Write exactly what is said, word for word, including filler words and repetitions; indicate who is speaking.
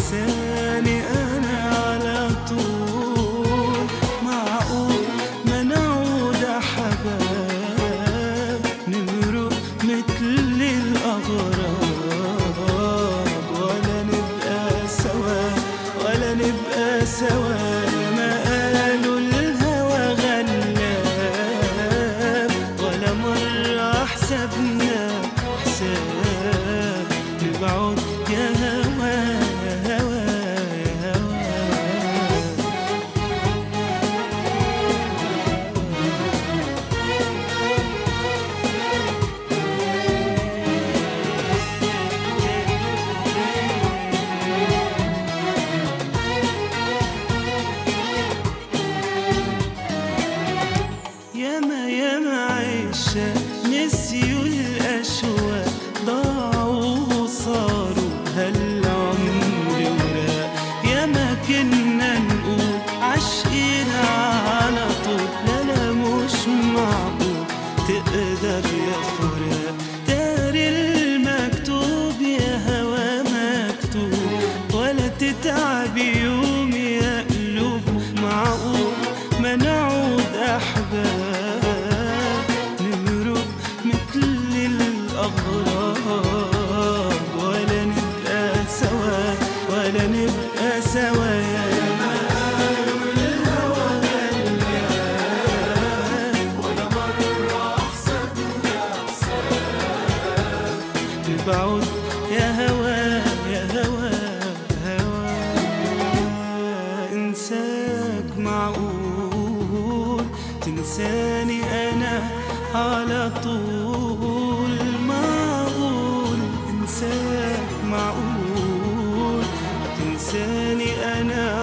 Speaker 1: تنساني أنا على طول. معقول ما نعود أحباب نمرق مثل الأغراب، ولا نبقى سوا ولا نبقى سوا. ما قالوا الهوى غلاب، ولا مرة حسبنا حساب. نبعد يا هوا يا هوا يا هوا. ياما ياما عشا نسيوا الأشواق، ضاعوا وصاروا هالعمر وراق. ياما كنا نقول عاشقين على طول، لا لا مش معقول تقدر يا فراق. داري المكتوب يا هوا مكتوب، ولا تتعبي يوم يا قلوب. معقول ما نعود أحباب نمرق مثل الأغراب، ولا نبقى سوا ولا نبقى سوا. نبعد يا هوا يا هوا هوا. انساك معقول تنساني أنا على طول. معقول انساك معقول تنساني أنا